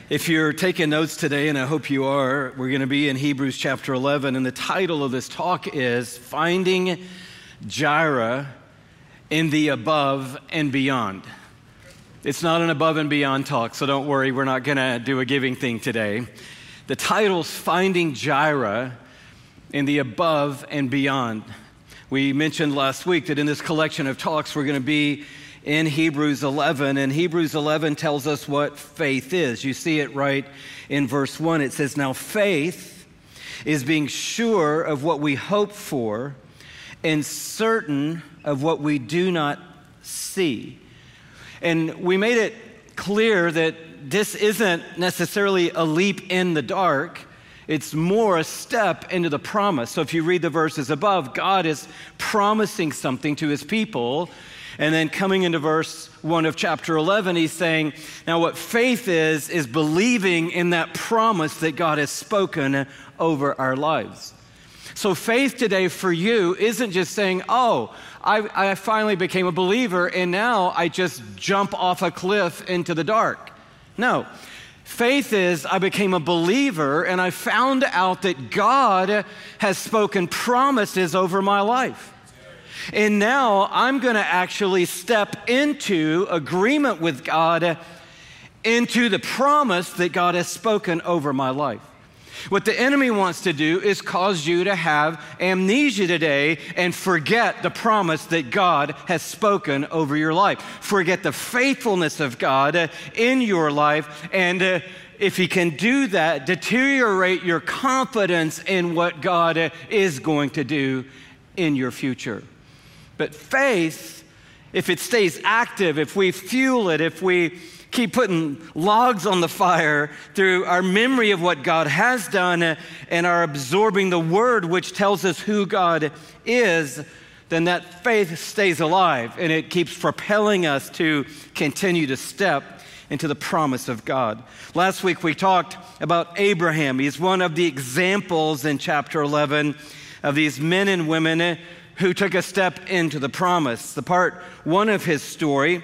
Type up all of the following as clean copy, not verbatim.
If you're taking notes today, and I hope you are, we're going to be in Hebrews chapter 11, and the title of this talk is Finding Jireh in the Above and Beyond. It's not an above and beyond talk, so don't worry, we're not going to do a giving thing today. The title's Finding Jireh in the Above and Beyond. We mentioned last week that in this collection of talks, we're going to be in Hebrews 11, and Hebrews 11 tells us what faith is. You see it right in verse 1. It says, "Now faith is being sure of what we hope for and certain of what we do not see." And we made it clear that this isn't necessarily a leap in the dark. It's more a step into the promise. So if you read the verses above, God is promising something to his people. And then coming into verse 1 of chapter 11, he's saying, now what faith is believing in that promise that God has spoken over our lives. So faith today for you isn't just saying, oh, I finally became a believer and now I just jump off a cliff into the dark. No. Faith is I became a believer and I found out that God has spoken promises over my life. And now I'm going to actually step into agreement with God into the promise that God has spoken over my life. What the enemy wants to do is cause you to have amnesia today and forget the promise that God has spoken over your life. Forget the faithfulness of God in your life. And if he can do that, deteriorate your confidence in what God is going to do in your future. But faith, if it stays active, if we fuel it, if we keep putting logs on the fire through our memory of what God has done and our absorbing the word which tells us who God is, then that faith stays alive and it keeps propelling us to continue to step into the promise of God. Last week we talked about Abraham. He's one of the examples in chapter 11 of these men and women who took a step into the promise. The part one of his story,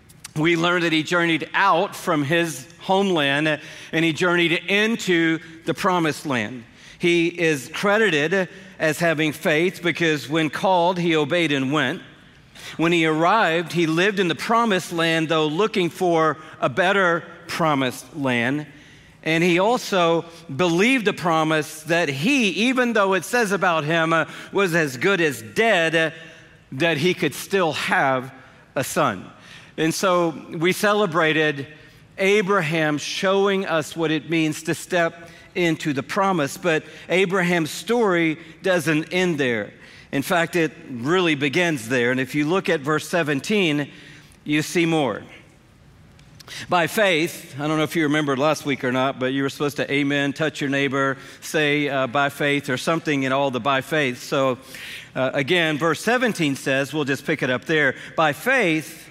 we learned that he journeyed out from his homeland and he journeyed into the promised land. He is credited as having faith because when called, he obeyed and went. When he arrived, he lived in the promised land, though looking for a better promised land. And he also believed the promise that he, even though it says about him, was as good as dead, that he could still have a son. And so we celebrated Abraham showing us what it means to step into the promise. But Abraham's story doesn't end there. In fact, it really begins there. And if you look at verse 17, you see more. By faith, I don't know if you remembered last week or not, but you were supposed to amen, touch your neighbor, say by faith or something in all the by faith. So again, verse 17 says, we'll just pick it up there. By faith,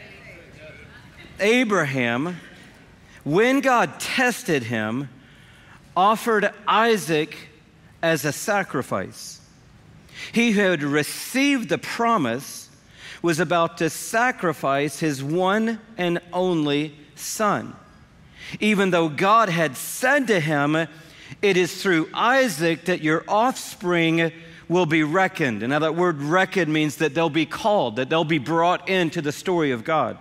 Abraham, when God tested him, offered Isaac as a sacrifice. He who had received the promise was about to sacrifice his one and only son. Even though God had said to him, it is through Isaac that your offspring will be reckoned. And now that word reckoned means that they'll be called, that they'll be brought into the story of God.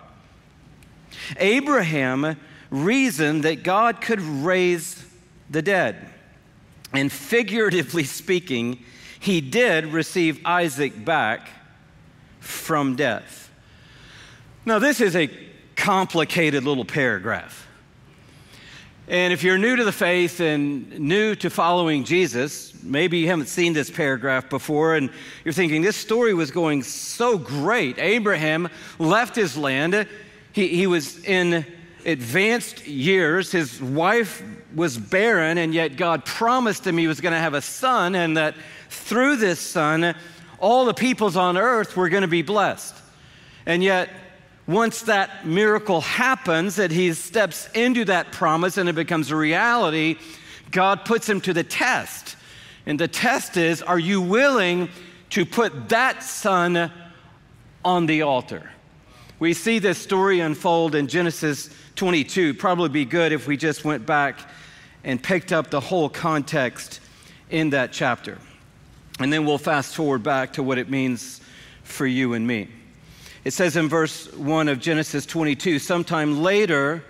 Abraham reasoned that God could raise the dead. And figuratively speaking, he did receive Isaac back from death. Now, this is a complicated little paragraph. And if you're new to the faith and new to following Jesus, maybe you haven't seen this paragraph before and you're thinking, this story was going so great. Abraham left his land. He was in advanced years. His wife was barren, and yet God promised him he was going to have a son, and that through this son, all the peoples on earth were going to be blessed. And yet, once that miracle happens, that he steps into that promise and it becomes a reality, God puts him to the test. And the test is, are you willing to put that son on the altar? We see this story unfold in Genesis 22. Probably be good if we just went back and picked up the whole context in that chapter. And then we'll fast forward back to what it means for you and me. It says in verse 1 of Genesis 22, sometime later,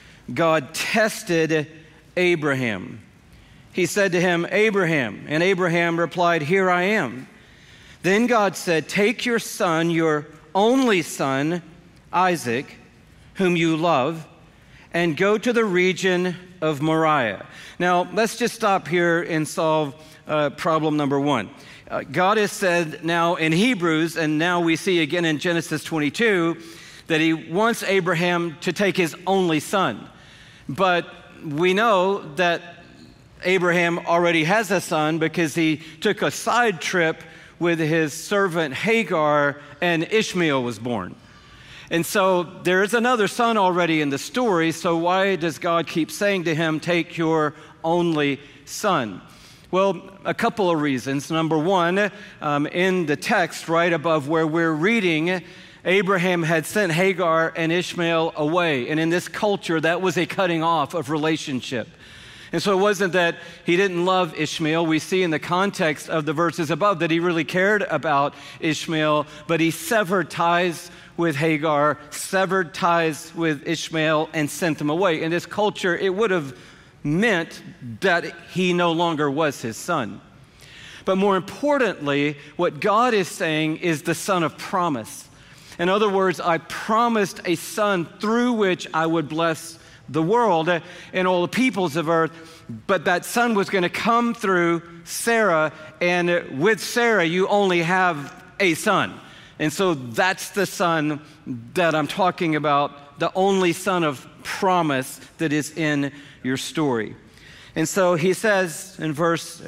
God tested Abraham. He said to him, Abraham, and Abraham replied, here I am. Then God said, take your son, your only son, Isaac, whom you love, and go to the region of Moriah. Now, let's just stop here and solve problem number one. God has said now in Hebrews, and now we see again in Genesis 22, that he wants Abraham to take his only son. But we know that Abraham already has a son because he took a side trip with his servant Hagar, and Ishmael was born. And so there is another son already in the story, so why does God keep saying to him, take your only son? Well, a couple of reasons. Number one, in the text right above where we're reading, Abraham had sent Hagar and Ishmael away. And in this culture, that was a cutting off of relationship. And so it wasn't that he didn't love Ishmael. We see in the context of the verses above that he really cared about Ishmael, but he severed ties with Hagar, severed ties with Ishmael, and sent them away. In this culture, it would have meant that he no longer was his son. But more importantly, what God is saying is the son of promise. In other words, I promised a son through which I would bless the world and all the peoples of earth, but that son was going to come through Sarah, and with Sarah, you only have a son. And so that's the son that I'm talking about, the only son of promise that is in your story. And so it says in verse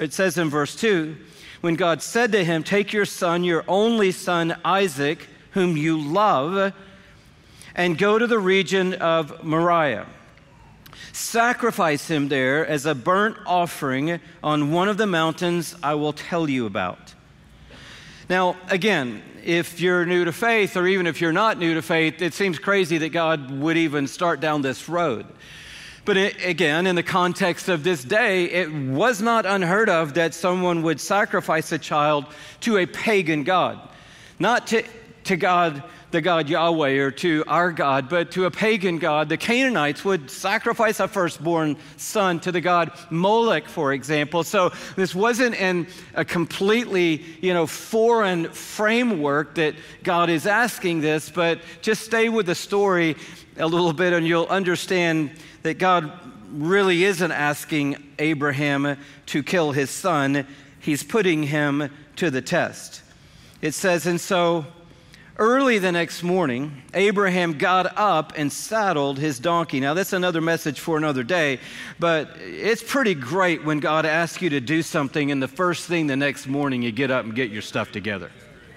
2, when God said to him, take your son, your only son, Isaac, whom you love, and go to the region of Moriah. Sacrifice him there as a burnt offering on one of the mountains I will tell you about. Now, again, if you're new to faith, or even if you're not new to faith, it seems crazy that God would even start down this road. But again, in the context of this day, it was not unheard of that someone would sacrifice a child to a pagan god. Not to God, the God Yahweh, or to our God, but to a pagan god. The Canaanites would sacrifice a firstborn son to the god Molech, for example. So this wasn't in a completely, foreign framework that God is asking this, but just stay with the story a little bit and you'll understand that God really isn't asking Abraham to kill his son. He's putting him to the test. It says, and so early the next morning, Abraham got up and saddled his donkey. Now, that's another message for another day, but it's pretty great when God asks you to do something and the first thing the next morning you get up and get your stuff together.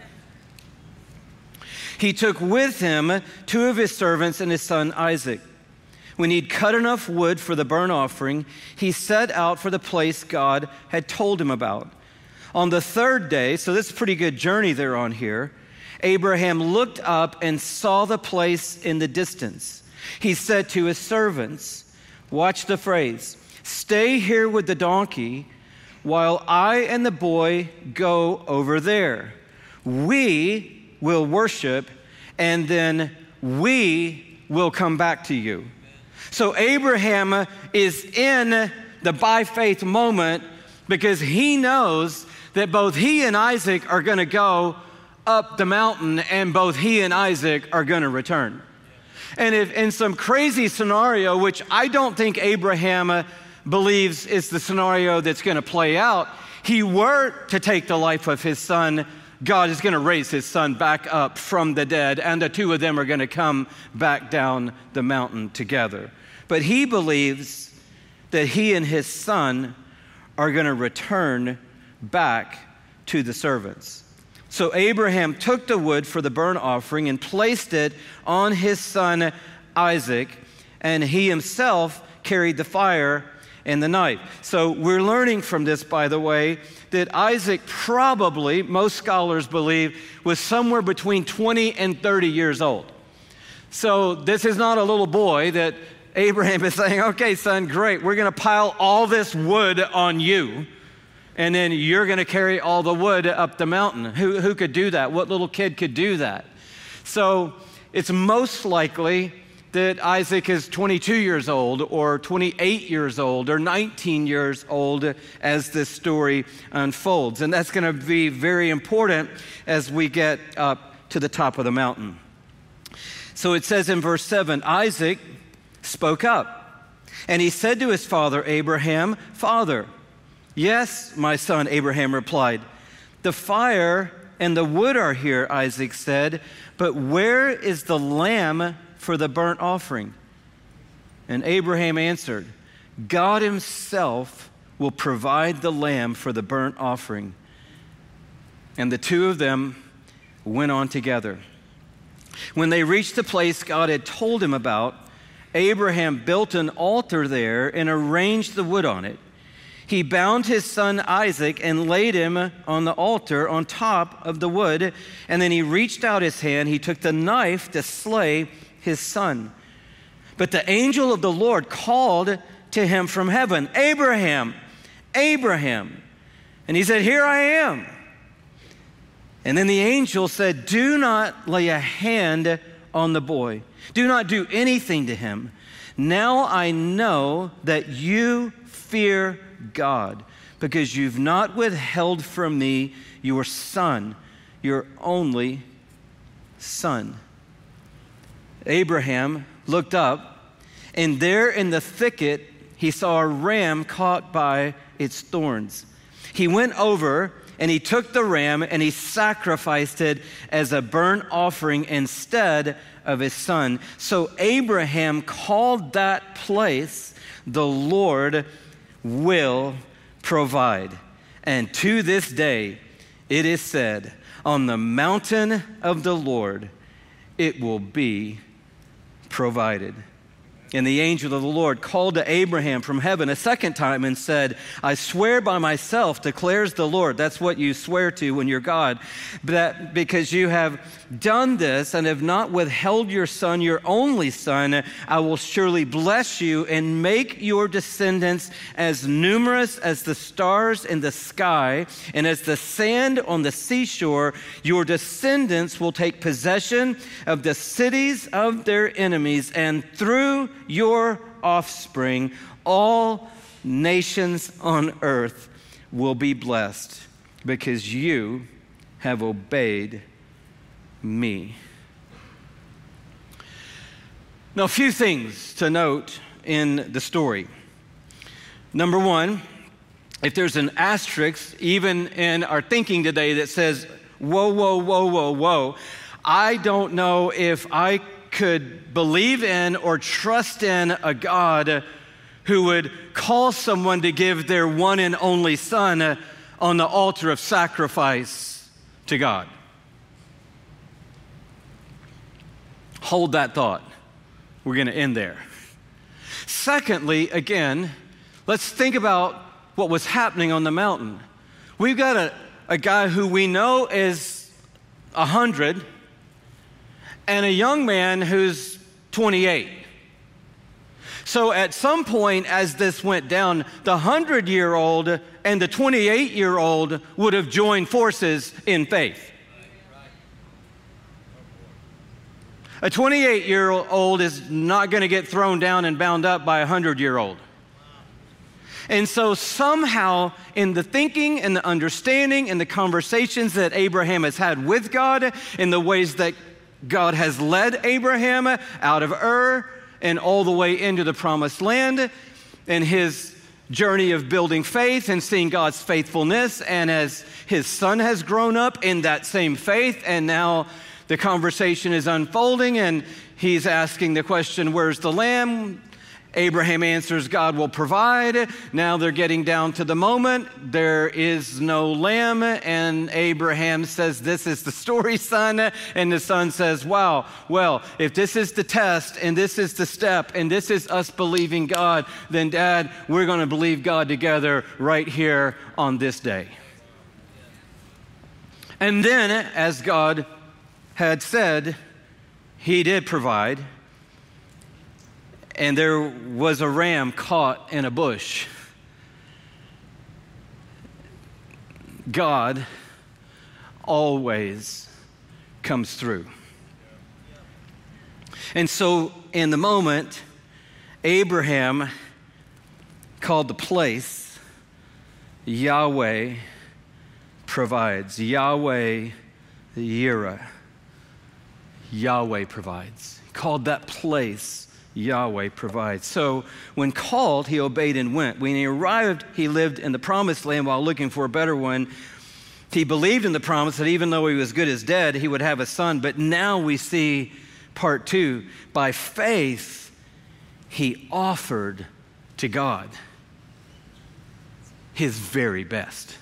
He took with him two of his servants and his son Isaac. When he'd cut enough wood for the burnt offering, he set out for the place God had told him about. On the third day, so this is a pretty good journey they're on here, Abraham looked up and saw the place in the distance. He said to his servants, watch the phrase, stay here with the donkey while I and the boy go over there. We will worship and then we will come back to you. So Abraham is in the by faith moment because he knows that both he and Isaac are going to go up the mountain and both he and Isaac are going to return. And if in some crazy scenario, which I don't think Abraham believes is the scenario that's going to play out, he were to take the life of his son, God is going to raise his son back up from the dead, and the two of them are going to come back down the mountain together. But he believes that he and his son are going to return back to the servants. So Abraham took the wood for the burnt offering and placed it on his son Isaac, and he himself carried the fire and the knife. So we're learning from this, by the way, that Isaac probably, most scholars believe, was somewhere between 20 and 30 years old. So this is not a little boy that Abraham is saying, okay, son, great. We're going to pile all this wood on you, and then you're going to carry all the wood up the mountain. Who could do that? What little kid could do that? So it's most likely that Isaac is 22 years old or 28 years old or 19 years old as this story unfolds. And that's going to be very important as we get up to the top of the mountain. So it says in verse 7, Isaac spoke up, and he said to his father Abraham, "Father." "Yes, my son," Abraham replied. "The fire and the wood are here," Isaac said, "but where is the lamb for the burnt offering?" And Abraham answered, "God himself will provide the lamb for the burnt offering." And the two of them went on together. When they reached the place God had told him about, Abraham built an altar there and arranged the wood on it. He bound his son Isaac and laid him on the altar on top of the wood, and then he reached out his hand. He took the knife to slay his son. But the angel of the Lord called to him from heaven, "Abraham, Abraham." And he said, "Here I am." And then the angel said, "Do not lay a hand on the boy. Do not do anything to him. Now I know that you fear God, because you've not withheld from me your son, your only son." Abraham looked up, and there in the thicket he saw a ram caught by its thorns. He went over and he took the ram and he sacrificed it as a burnt offering instead of his son. So Abraham called that place, "The Lord will provide." And to this day it is said, "On the mountain of the Lord it will be provided." And the angel of the Lord called to Abraham from heaven a second time and said, "I swear by myself, declares the Lord." That's what you swear to when you're God. "That because you have done this and have not withheld your son, your only son, I will surely bless you and make your descendants as numerous as the stars in the sky and as the sand on the seashore. Your descendants will take possession of the cities of their enemies, and through your offspring, all nations on earth will be blessed, because you have obeyed me." Now, a few things to note in the story. Number one, if there's an asterisk, even in our thinking today, that says, whoa, whoa, whoa, whoa, whoa, I don't know if I could believe in or trust in a God who would call someone to give their one and only son on the altar of sacrifice to God. Hold that thought. We're going to end there. Secondly, again, let's think about what was happening on the mountain. We've got a guy who we know is 100 and a young man who's 28. So at some point as this went down, the 100-year-old and the 28-year-old would have joined forces in faith. A 28-year-old is not going to get thrown down and bound up by a 100-year-old. And so somehow in the thinking and the understanding and the conversations that Abraham has had with God, in the ways that God has led Abraham out of Ur and all the way into the promised land, and his journey of building faith and seeing God's faithfulness, and as his son has grown up in that same faith, and now the conversation is unfolding and he's asking the question, "Where's the lamb?" Abraham answers, "God will provide." Now they're getting down to the moment. There is no lamb. And Abraham says, "This is the story, son." And the son says, "Wow, well, if this is the test and this is the step and this is us believing God, then Dad, we're going to believe God together right here on this day." And then, as God had said, He did provide. And there was a ram caught in a bush. God always comes through. And so in the moment, Abraham called the place Yahweh provides. Yahweh Yireh. Yahweh provides. He called that place Yahweh provides. So when called, he obeyed and went. When he arrived, he lived in the promised land while looking for a better one. He believed in the promise that even though he was good as dead, he would have a son. But now we see part 2. By faith, he offered to God his very best.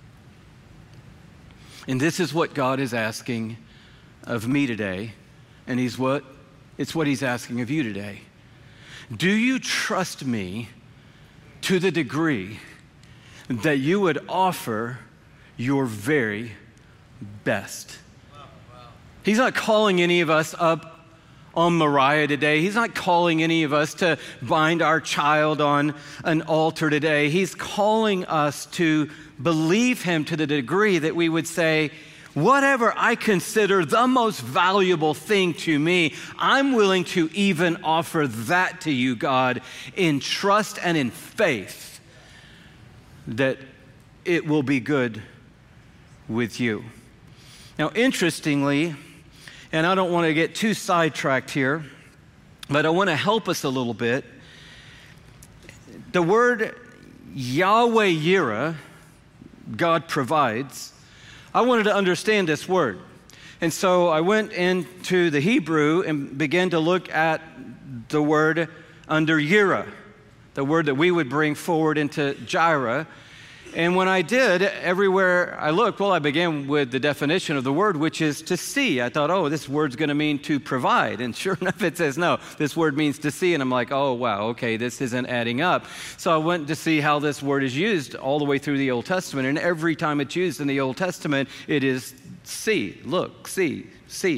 And this is what God is asking of me today. And it's what he's asking of you today. Do you trust me to the degree that you would offer your very best? He's not calling any of us up on Moriah today. He's not calling any of us to bind our child on an altar today. He's calling us to believe him to the degree that we would say, whatever I consider the most valuable thing to me, I'm willing to even offer that to you, God, in trust and in faith that it will be good with you. Now, interestingly, and I don't want to get too sidetracked here, but I want to help us a little bit. The word Yahweh Yireh, God provides, I wanted to understand this word. And so I went into the Hebrew and began to look at the word under Yireh, the word that we would bring forward into Jireh. And when I did, everywhere I looked, I began with the definition of the word, which is to see. I thought, this word's going to mean to provide. And sure enough, it says, no, this word means to see. And I'm like, oh, wow, okay, this isn't adding up. So I went to see how this word is used all the way through the Old Testament. And every time it's used in the Old Testament, it is see, look, see.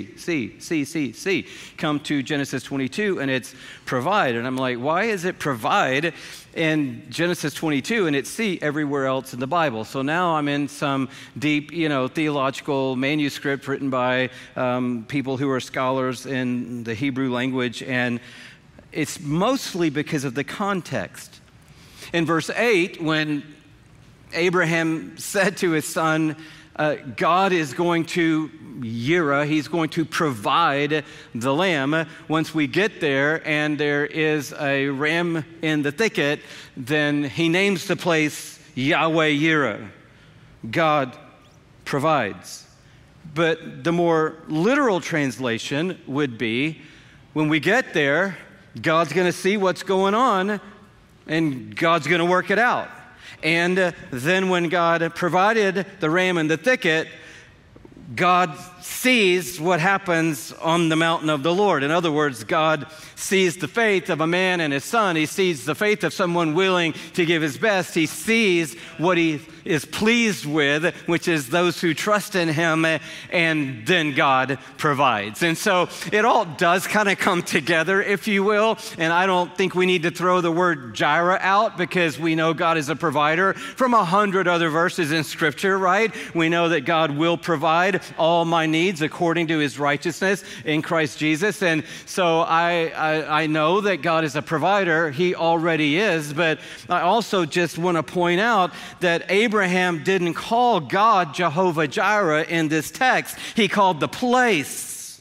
Come to Genesis 22 and it's provide. And I'm like, why is it provide in Genesis 22 and it's see everywhere else in the Bible? So now I'm in some deep, theological manuscript written by people who are scholars in the Hebrew language. And it's mostly because of the context. In verse 8, when Abraham said to his son, God is going to Yireh, he's going to provide the lamb. Once we get there and there is a ram in the thicket, then he names the place Yahweh Yireh. God provides. But the more literal translation would be, when we get there, God's going to see what's going on and God's going to work it out. And then when God provided the ram in the thicket, God sees what happens on the mountain of the Lord. In other words, God sees the faith of a man and his son. He sees the faith of someone willing to give his best. He sees what he is pleased with, which is those who trust in him, and then God provides. And so it all does kind of come together, if you will. And I don't think we need to throw the word Jireh out because we know God is a provider from 100 other verses in Scripture, right? We know that God will provide all my needs according to his righteousness in Christ Jesus. And so I know that God is a provider. He already is. But I also just want to point out that Abraham didn't call God Jehovah Jireh in this text. He called the place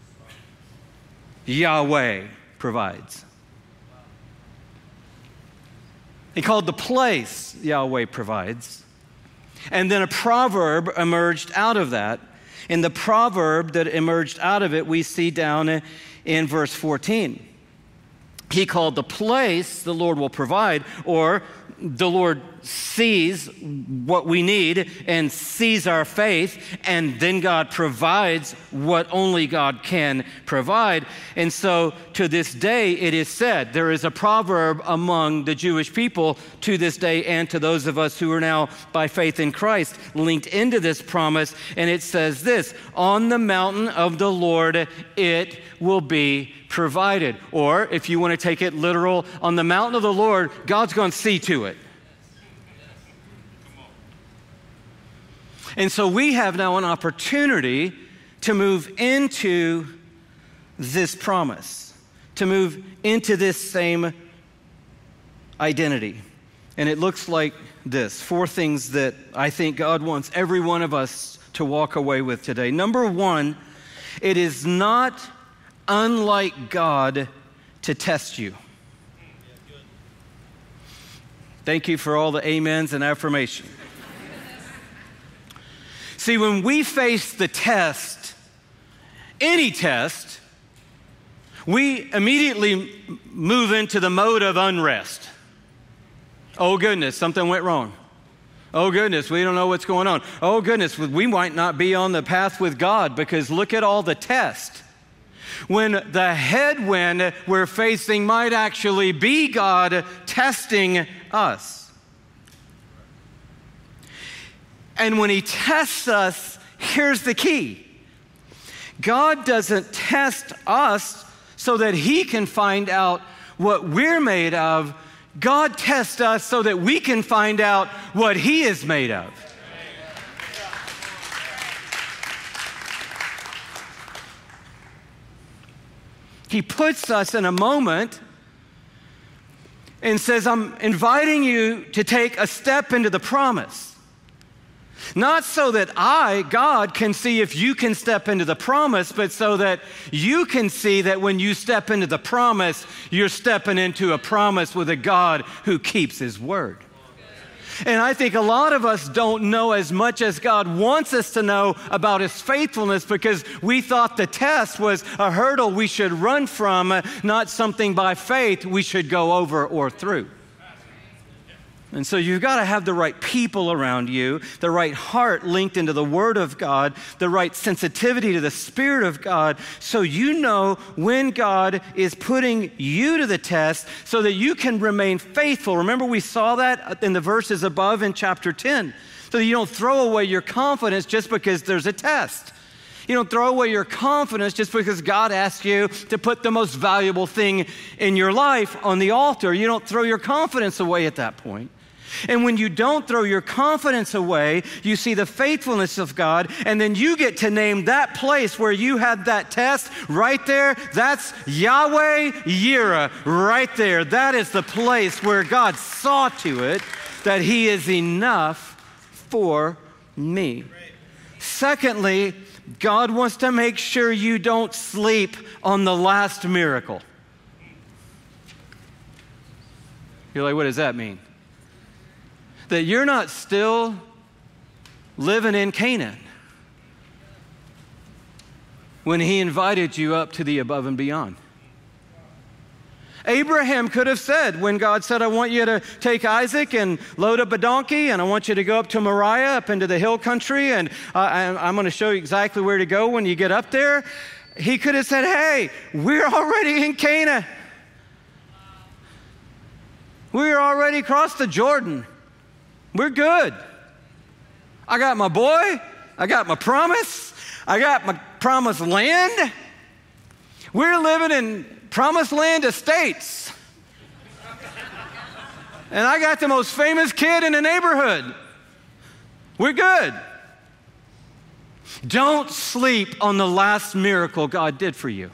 Yahweh provides. He called the place Yahweh provides. And then a proverb emerged out of that. And the proverb that emerged out of it, we see down in verse 14. He called the place the Lord will provide, or the Lord sees what we need and sees our faith, and then God provides what only God can provide. And so to this day, it is said, there is a proverb among the Jewish people to this day and to those of us who are now by faith in Christ linked into this promise. And it says this, on the mountain of the Lord, it will be provided. Or if you want to take it literal, on the mountain of the Lord, God's going to see to it. And so we have now an opportunity to move into this promise, to move into this same identity. And it looks like this, 4 things that I think God wants every one of us to walk away with today. Number 1, it is not unlike God to test you. Thank you for all the amens and affirmation. See, when we face the test, any test, we immediately move into the mode of unrest. Oh goodness, something went wrong. Oh goodness, we don't know what's going on. Oh goodness, we might not be on the path with God because look at all the tests. When the headwind we're facing might actually be God testing us. And when He tests us, here's the key. God doesn't test us so that He can find out what we're made of. God tests us so that we can find out what He is made of. He puts us in a moment and says, I'm inviting you to take a step into the promise. Not so that I, God, can see if you can step into the promise, but so that you can see that when you step into the promise, you're stepping into a promise with a God who keeps His word. And I think a lot of us don't know as much as God wants us to know about His faithfulness because we thought the test was a hurdle we should run from, not something by faith we should go over or through. And so you've got to have the right people around you, the right heart linked into the Word of God, the right sensitivity to the Spirit of God, so you know when God is putting you to the test so that you can remain faithful. Remember, we saw that in the verses above in chapter 10, so that you don't throw away your confidence just because there's a test. You don't throw away your confidence just because God asks you to put the most valuable thing in your life on the altar. You don't throw your confidence away at that point. And when you don't throw your confidence away, you see the faithfulness of God, and then you get to name that place where you had that test right there. That's Yahweh Yireh right there. That is the place where God saw to it that He is enough for me. Secondly, God wants to make sure you don't sleep on the last miracle. You're like, what does that mean? That you're not still living in Canaan when He invited you up to the above and beyond. Abraham could have said, when God said, I want you to take Isaac and load up a donkey, and I want you to go up to Moriah, up into the hill country, and I'm going to show you exactly where to go when you get up there. He could have said, hey, we're already in Canaan. We're already across the Jordan. We're good. I got my boy. I got my promise. I got my promised land. We're living in promised land estates. And I got the most famous kid in the neighborhood. We're good. Don't sleep on the last miracle God did for you.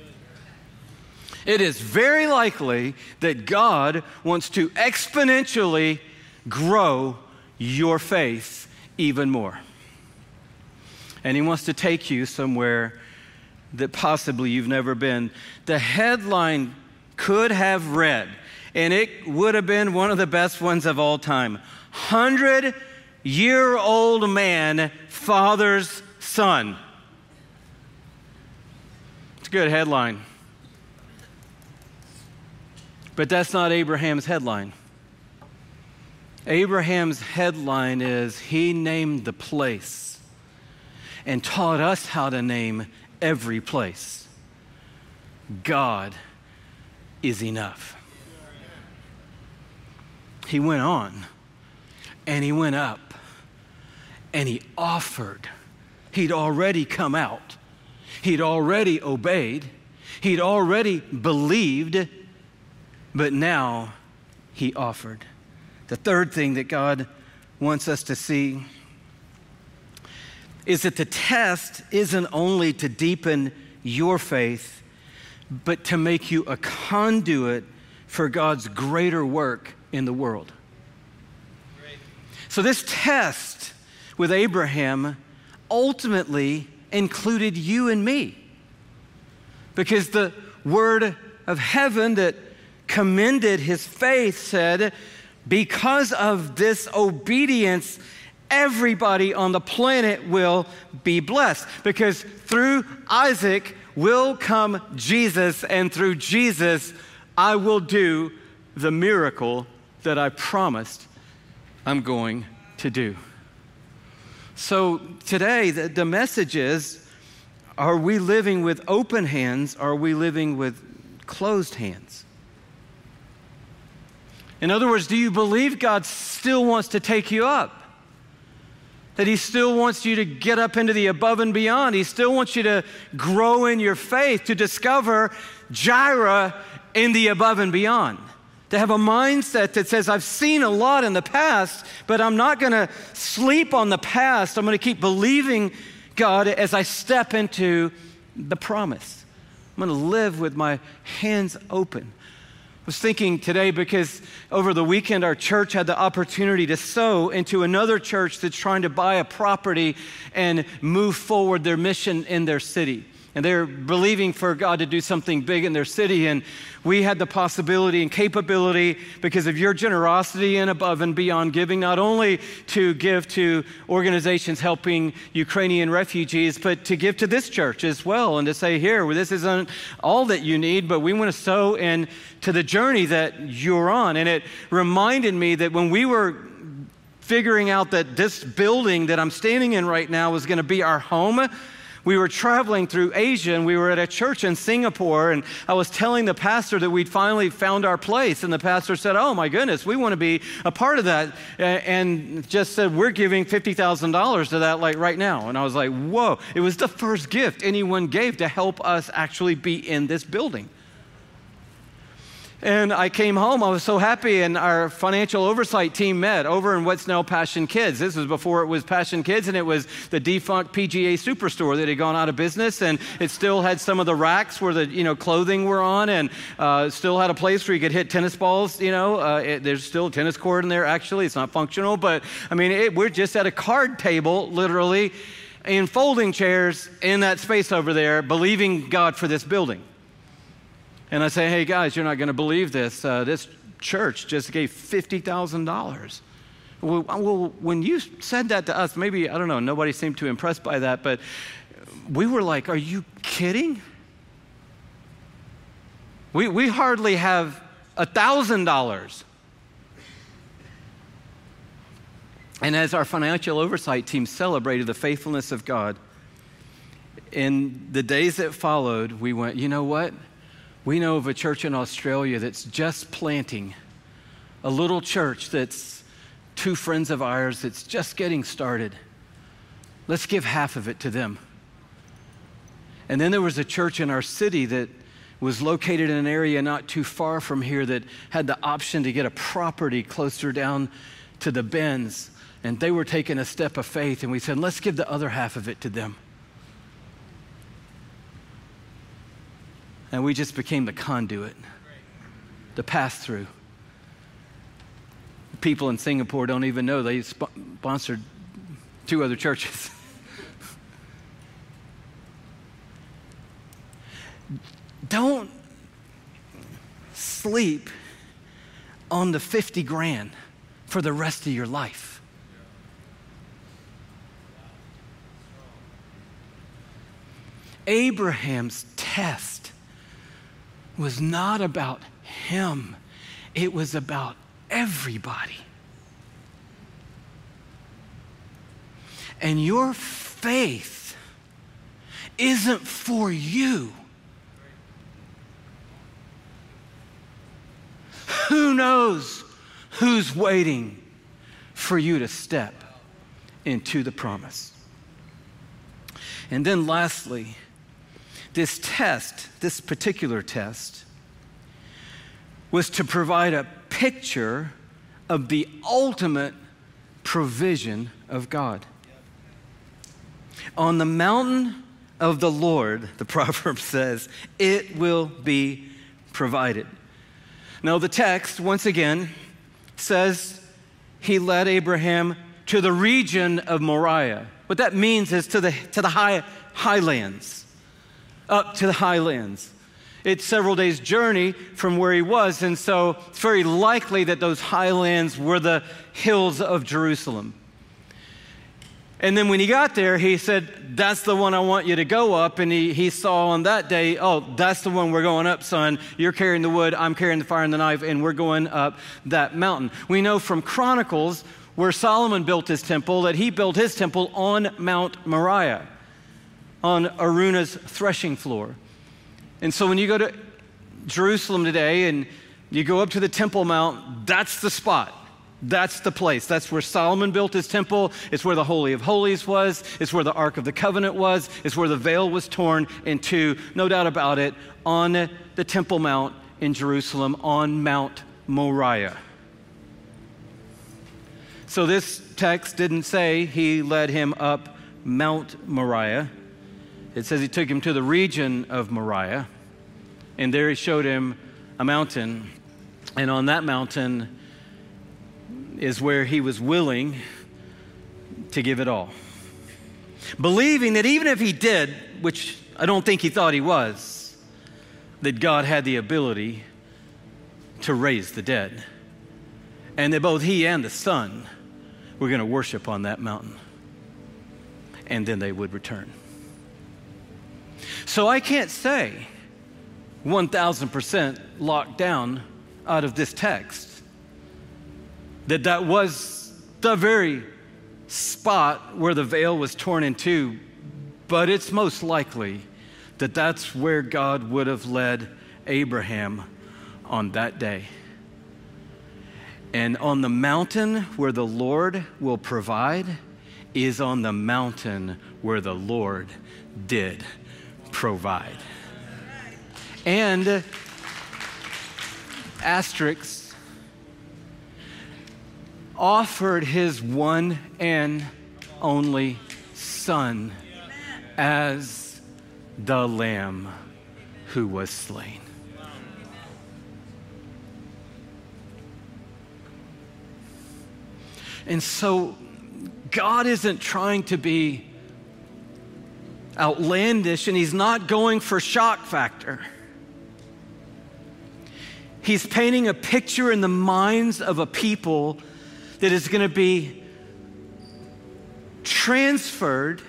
It is very likely that God wants to exponentially grow your faith even more. And He wants to take you somewhere that possibly you've never been. The headline could have read, and it would have been one of the best ones of all time, 100-year-old man father's son. It's a good headline. But that's not Abraham's headline. Abraham's headline is, he named the place and taught us how to name every place. God is enough. He went on and he went up and he offered. He'd already come out. He'd already obeyed. He'd already believed, but now he offered. The third thing that God wants us to see is that the test isn't only to deepen your faith, but to make you a conduit for God's greater work in the world. Great. So this test with Abraham ultimately included you and me, because the word of heaven that commended his faith said, because of this obedience, everybody on the planet will be blessed. Because through Isaac will come Jesus, and through Jesus, I will do the miracle that I promised I'm going to do. So today, the message is, are we living with open hands? Or are we living with closed hands? In other words, do you believe God still wants to take you up? That he still wants you to get up into the above and beyond. He still wants you to grow in your faith, to discover Jireh in the above and beyond. To have a mindset that says, I've seen a lot in the past, but I'm not going to sleep on the past. I'm going to keep believing God as I step into the promise. I'm going to live with my hands open. I was thinking today, because over the weekend our church had the opportunity to sow into another church that's trying to buy a property and move forward their mission in their city. And they're believing for God to do something big in their city. And we had the possibility and capability, because of your generosity and above and beyond giving, not only to give to organizations helping Ukrainian refugees, but to give to this church as well, and to say, here, this isn't all that you need, but we want to sow into the journey that you're on. And it reminded me that when we were figuring out that this building that I'm standing in right now was going to be our home, we were traveling through Asia, and we were at a church in Singapore, and I was telling the pastor that we'd finally found our place, and the pastor said, oh my goodness, we want to be a part of that, and just said, we're giving $50,000 to that like right now. And I was like, whoa, it was the first gift anyone gave to help us actually be in this building. And I came home, I was so happy, and our financial oversight team met over in what's now Passion Kids. This was before it was Passion Kids, and it was the defunct PGA Superstore that had gone out of business, and it still had some of the racks where the clothing were on, and still had a place where you could hit tennis balls. There's still a tennis court in there, actually. It's not functional, but I mean, we're just at a card table, literally, in folding chairs in that space over there, believing God for this building. And I say, hey guys, you're not going to believe this. This church just gave $50,000. Well, when you said that to us, maybe, I don't know, nobody seemed too impressed by that, but we were like, are you kidding? We hardly have $1,000. And as our financial oversight team celebrated the faithfulness of God, in the days that followed, we went, you know what? We know of a church in Australia that's just planting, a little church that's two friends of ours that's just getting started. Let's give half of it to them. And then there was a church in our city that was located in an area not too far from here that had the option to get a property closer down to the bends. And they were taking a step of faith, and we said, let's give the other half of it to them. And we just became the conduit, the pass-through. People in Singapore don't even know they sponsored 2 other churches. Don't sleep on the 50 grand for the rest of your life. Abraham's test was not about him. It was about everybody. and your faith isn't for you, who knows who's waiting for you to step into the promise? And then lastly, this particular test, was to provide a picture of the ultimate provision of God. On the mountain of the Lord, the proverb says, it will be provided. Now the text, once again, says he led Abraham to the region of Moriah. What that means is to the highlands, up to the highlands. It's several days' journey from where he was, and so it's very likely that those highlands were the hills of Jerusalem. And then when he got there, he said, that's the one I want you to go up. And he saw on that day, oh, that's the one we're going up, son. You're carrying the wood, I'm carrying the fire and the knife, and we're going up that mountain. We know from Chronicles, where Solomon built his temple, that he built his temple on Mount Moriah, on Araunah's threshing floor. And so when you go to Jerusalem today and you go up to the Temple Mount, that's the spot. That's the place. That's where Solomon built his temple. It's where the Holy of Holies was. It's where the Ark of the Covenant was. It's where the veil was torn in two, no doubt about it, on the Temple Mount in Jerusalem, on Mount Moriah. So this text didn't say he led him up Mount Moriah. It says he took him to the region of Moriah, and there he showed him a mountain, and on that mountain is where he was willing to give it all. Believing that even if he did, which I don't think he thought he was, that God had the ability to raise the dead, and that both he and the Son were going to worship on that mountain, and then they would return. So I can't say 1,000% locked down out of this text that was the very spot where the veil was torn in two, but it's most likely that that's where God would have led Abraham on that day. And on the mountain where the Lord will provide is on the mountain where the Lord did provide. And asterisk, offered his one and only Son as the Lamb who was slain. And so God isn't trying to be outlandish, and he's not going for shock factor. He's painting a picture in the minds of a people that is going to be transferred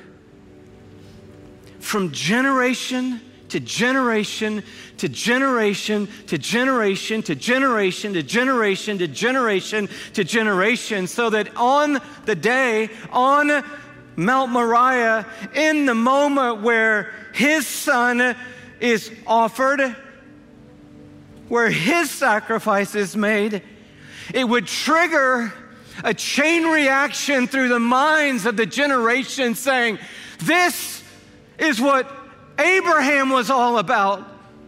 from generation to generation to generation to generation to generation to generation to generation to generation, so that on the day, on Mount Moriah, in the moment where his Son is offered, where his sacrifice is made, it would trigger a chain reaction through the minds of the generation saying, this is what Abraham was all about.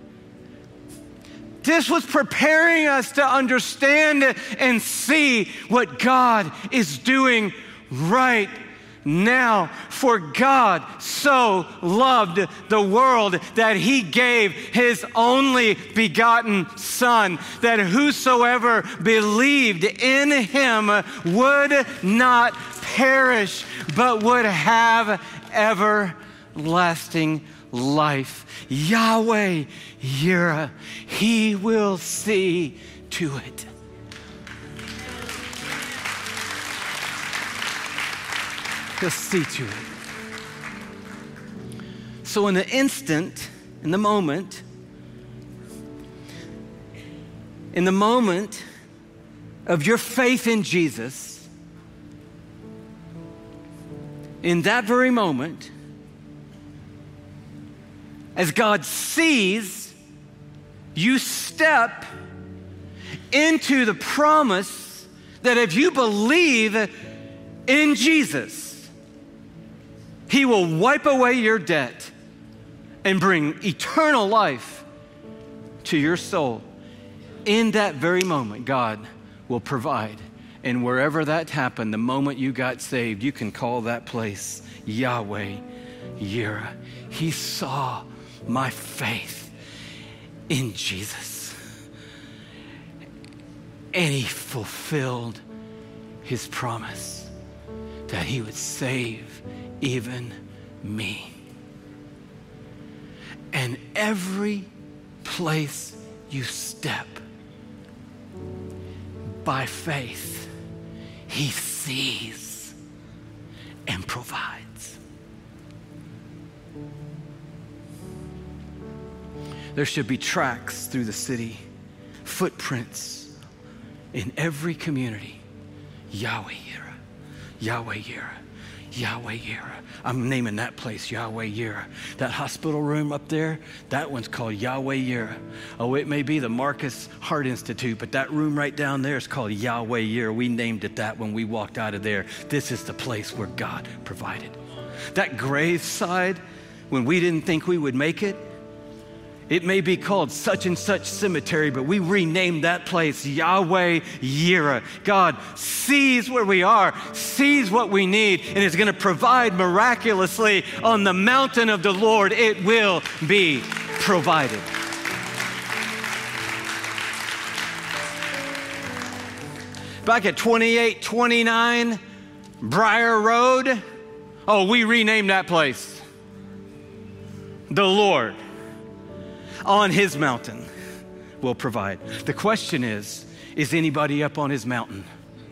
This was preparing us to understand and see what God is doing right now. For God so loved the world that he gave his only begotten Son, that whosoever believed in him would not perish, but would have everlasting life. Yahweh Yireh, he will see to it. He'll see to it. So in the instant, in the moment of your faith in Jesus, in that very moment, as God sees you step into the promise that if you believe in Jesus, He will wipe away your debt and bring eternal life to your soul. In that very moment, God will provide. And wherever that happened, the moment you got saved, you can call that place Yahweh Yireh. He saw my faith in Jesus, and He fulfilled His promise that He would save even me. And every place you step, by faith, He sees and provides. There should be tracks through the city, footprints in every community. Yahweh Yireh, Yahweh Yireh, Yahweh Yireh. I'm naming that place Yahweh Yireh. That hospital room up there, that one's called Yahweh Yireh. Oh, it may be the Marcus Heart Institute, but that room right down there is called Yahweh Yireh. We named it that when we walked out of there. This is the place where God provided. That graveside, when we didn't think we would make it, it may be called such and such cemetery, but we renamed that place Yahweh Yireh. God sees where we are, sees what we need, and is going to provide miraculously on the mountain of the Lord. It will be provided. Back at 2829 Briar Road, we renamed that place the Lord on His mountain will provide. The question is anybody up on His mountain?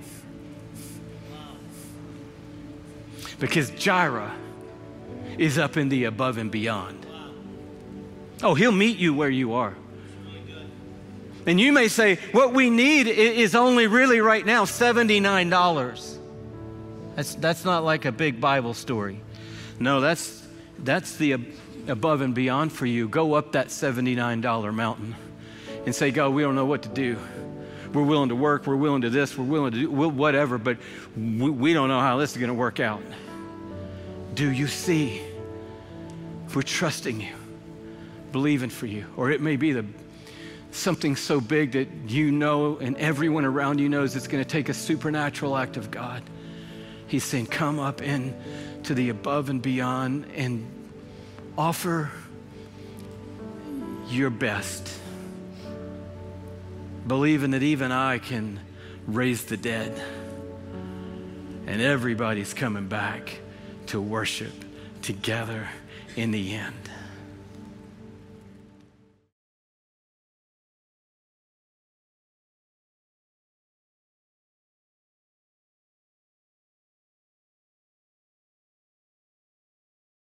Because Jireh is up in the above and beyond. Oh, He'll meet you where you are. And you may say, what we need is only really right now $79. That's not like a big Bible story. No, that's the above and beyond for you. Go up that $79 mountain and say, God, we don't know what to do. We're willing to work. We're willing to this. We're willing to do whatever, but we don't know how this is going to work out. Do you see? We're trusting you, believing for you. Or it may be something so big that you know and everyone around you knows it's going to take a supernatural act of God. He's saying, come up into the above and beyond and offer your best, believing that even I can raise the dead, and everybody's coming back to worship together in the end.